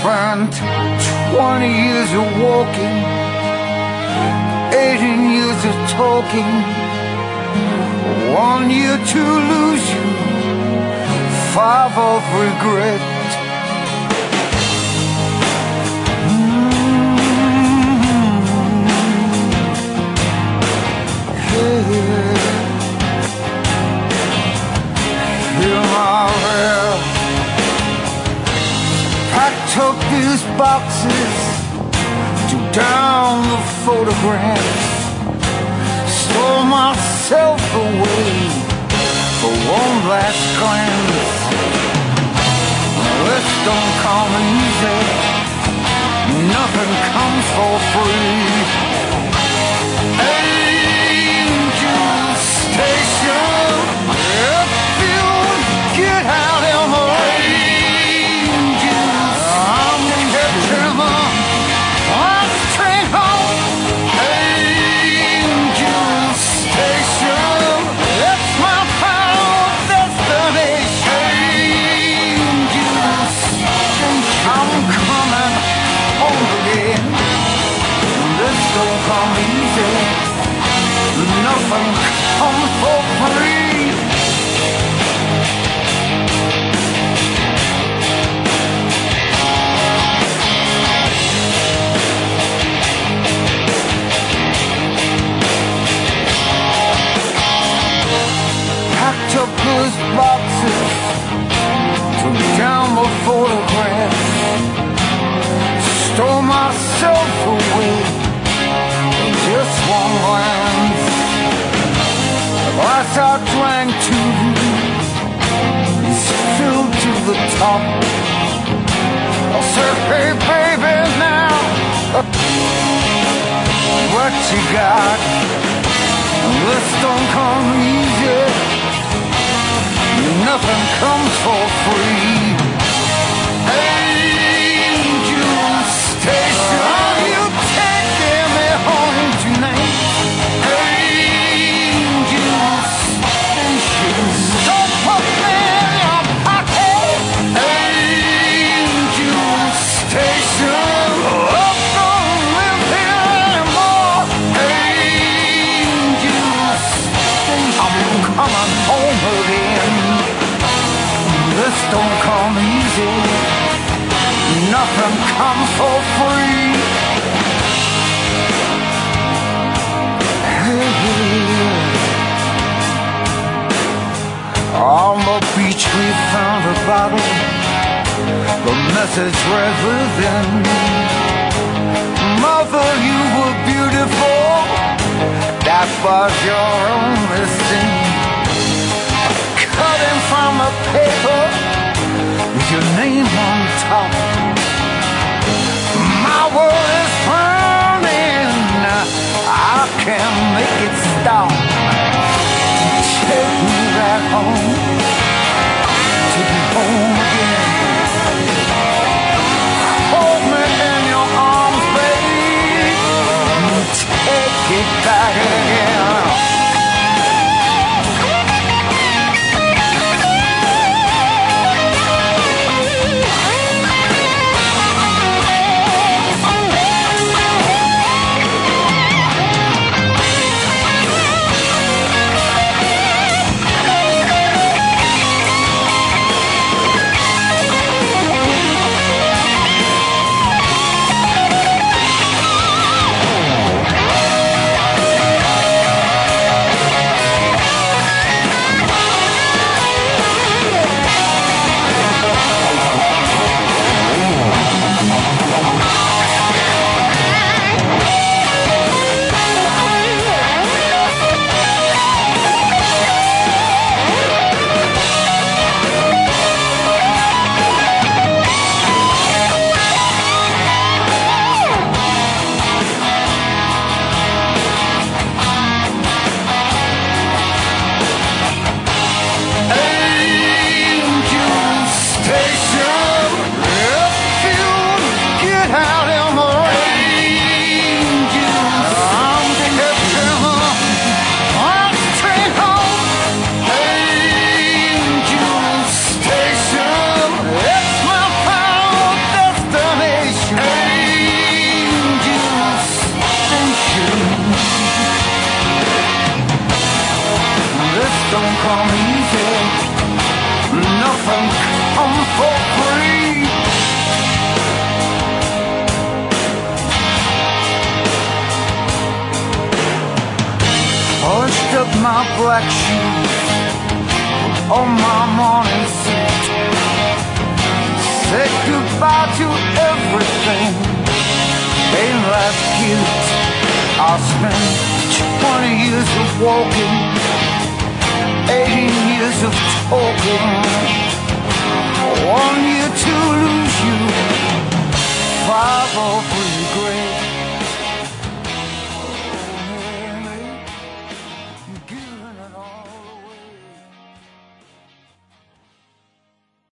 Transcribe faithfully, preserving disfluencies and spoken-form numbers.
spent twenty years of walking, eighteen years of talking, one year to lose you, five of regret. Packed up these boxes, took down the photographs, stole myself away for one last glance. This don't come easy, nothing comes for free. Angel Station, if you get out of my way. Nothing comes for free. Packed up those boxes, took down my photographs, stole myself away in just one glance. Glass I drank to is filled to the top. I said, hey baby now, what you got? This don't come easy, nothing comes for free. Angel Station, are you taking me home tonight? Don't come easy, nothing comes for free. Hey. On the beach we found a bottle, the message read within: Mother, you were beautiful, that was your only sin. Cutting from a paper with your name on top. My world is burning, I can't make it stop. Take me back home, take me home again. Hold me in your arms, babe, take it back again. black shoes on my morning suit. Said goodbye to everything. Ain't life cute? I spent twenty years of walking, eighteen years of talking, one year to lose you, five of regret.